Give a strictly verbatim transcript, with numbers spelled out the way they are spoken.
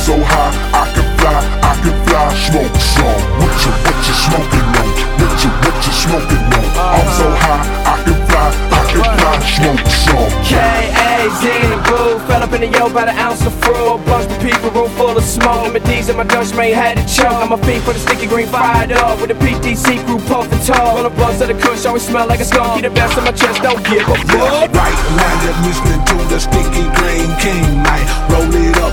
so high, I can fly, I can fly. Smoke some. What you, what you smoking on? What you, what you smoking on? I'm so high, I can fly, I can fly. Smoke some. K A Z in the booth, fell up in the yo by the ounce of fruit. Bunch of people, room full of smoke. Them D's in my Dutch mate had to choke. I'm a fiend for the sticky green fired up with the P D C crew puffin' tall. On the bus of the kush, always smell like a skunk. Keep the best in my chest, don't give a fuck. Right now you're listening to the Sticky Green King. Might roll it up